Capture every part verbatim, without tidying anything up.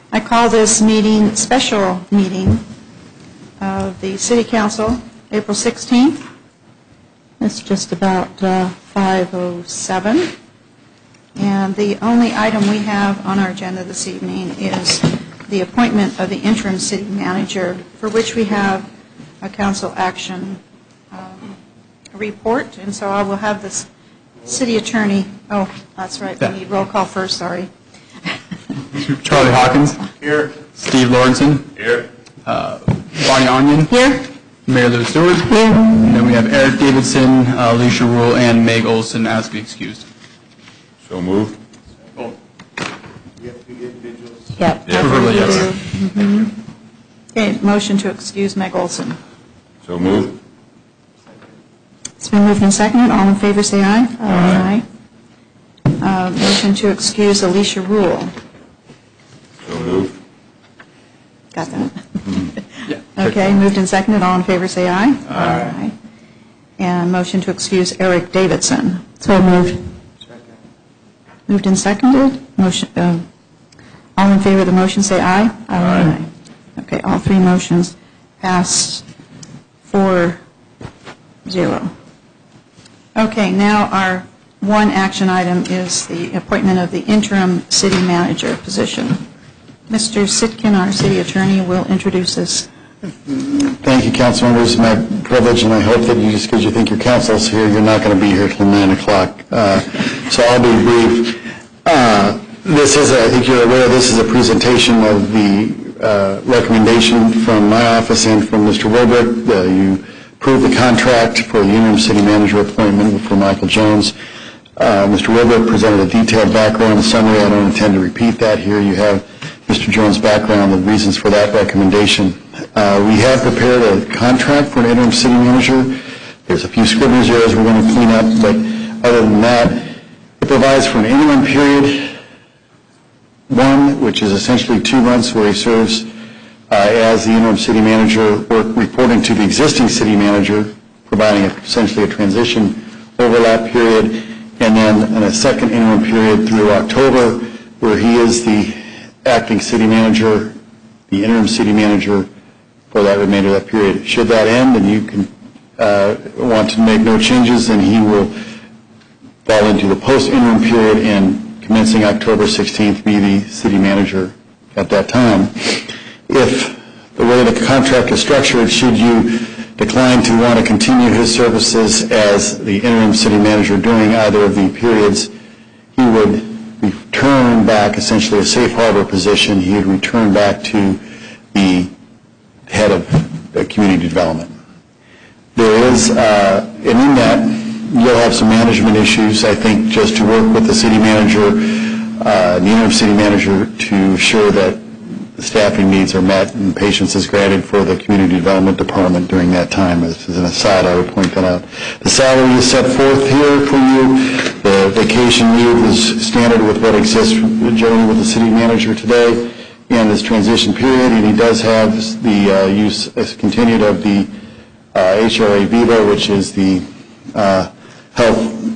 I call this meeting, special meeting of the City Council, April sixteenth. It's just about uh, five oh seven. And the only item we have on our agenda this evening is the appointment of the interim city manager, for which we have a council action um, report. And so I will have this city attorney, oh, that's right, we need roll call first, sorry. Charlie Hawkins. Here. Steve Lawrenson. Here. Uh, Bonnie Onion. Here. Mayor Lou Stewart. Here. And then we have Eric Davidson, uh, Alicia Rule, and Meg Olson asked to be excused. So moved. Oh. You have to be individuals. Yep. Yeah. Preferably, yes. Mm-hmm. Okay, motion to excuse Meg Olson. So moved. It's been moved and seconded. All in favor, say aye. Aye. Uh, motion to excuse Alicia Rule. So moved. Got that? Yeah. Okay, moved and seconded. All in favor, say aye. Aye. And motion to excuse Eric Davidson. So moved. Moved and seconded. Motion. Uh, all in favor of the motion, say aye. Aye. Okay, all three motions passed four zero. Okay, now our one action item is the appointment of the interim city manager position. Mister Sitkin, our city attorney, will introduce this. Thank you, council members. It's my privilege, and I hope that you, just because you think your council's here, you're not going to be here till nine o'clock. Uh, so I'll be brief. Uh, this is, a, I think you're aware, this is a presentation of the uh, recommendation from my office and from Mister Wilbert. Uh, you approved the contract for the interim city manager appointment for Michael Jones. Uh, Mister Wilbert presented a detailed background and summary. I don't intend to repeat that here. You have Mister Jones' background, the reasons for that recommendation. Uh, we have prepared a contract for an interim city manager. There's a few scrivener's errors we're going to clean up, but other than that, it provides for an interim period, one, which is essentially two months where he serves uh, as the interim city manager, work reporting to the existing city manager, providing essentially a transition overlap period, and then in a second interim period through October, where he is the acting city manager, the interim city manager for that remainder of that period. Should that end and you can uh, want to make no changes, then he will fall into the post-interim period and commencing October sixteenth be the city manager at that time. If the way the contract is structured, should you decline to want to continue his services as the interim city manager during either of the periods, he would return back, essentially a safe harbor position. He would return back to the head of uh, community development. There is, uh, and in that, you'll have some management issues, I think, just to work with the city manager, uh, the interim city manager, to ensure that the staffing needs are met and patience is granted for the community development department during that time. As an aside, I would point that out. The salary is set forth here for you. The vacation leave is standard with what exists generally with the city manager today in this transition period, and he does have the uh, use as continued of the uh, H R A Viva, which is the uh, health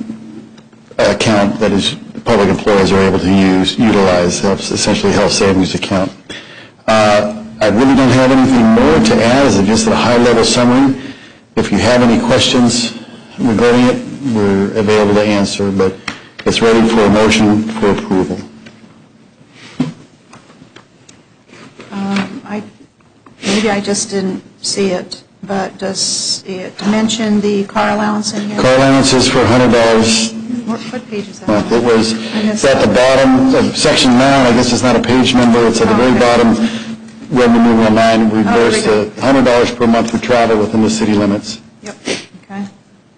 account that is public employees are able to use, utilize, essentially health savings account. Uh, I really don't have anything more to add, as just a high-level summary. If you have any questions regarding it, we're available to answer, but it's ready for a motion for approval. Um, I, maybe I just didn't see it, but does it mention the car allowance in here? Car allowance is for one hundred dollars. What, what page is that? Well, it was, missed it's at the bottom of section nine. I guess it's not a page number. It's at the Oh, very okay. bottom, revenue numeral nine. We Oh, reverse there we the one hundred dollars per month for travel within the city limits. Yep, okay.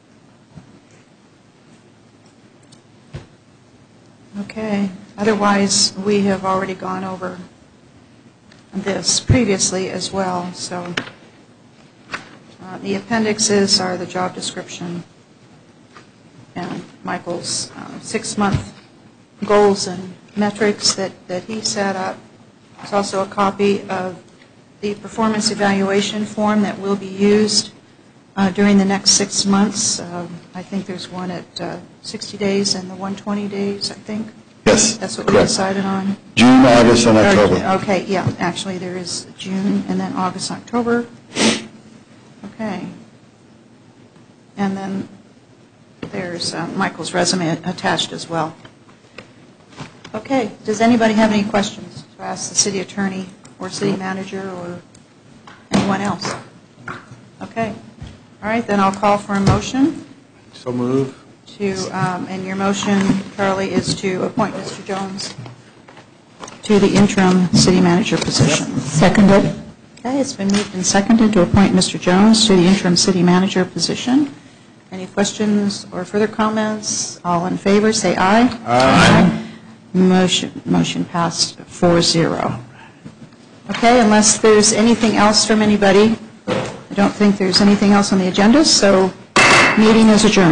Okay, otherwise, we have already gone over this previously as well, so uh, the appendixes are the job description and Michael's uh, six-month goals and metrics that, that he set up. There's also a copy of the performance evaluation form that will be used uh, during the next six months. Uh, I think there's one at uh, sixty days and the one hundred twenty days, I think. Yes, That's what we correct. decided on? June, August, and Or- October. Okay, yeah, actually, there is June, and then August, October. Okay. And then there's uh, Michael's resume attached as well. Okay, does anybody have any questions to ask the city attorney or city manager or anyone else? Okay. All right, then I'll call for a motion So move. to, um, and your motion, Charlie, is to appoint Mister Jones to the interim city manager position. Seconded. Okay, it's been moved and seconded to appoint Mister Jones to the interim city manager position. Any questions or further comments? All in favor, say aye. Aye. Motion, motion passed four zero. Okay, unless there's anything else from anybody, I don't think there's anything else on the agenda, so meeting is adjourned.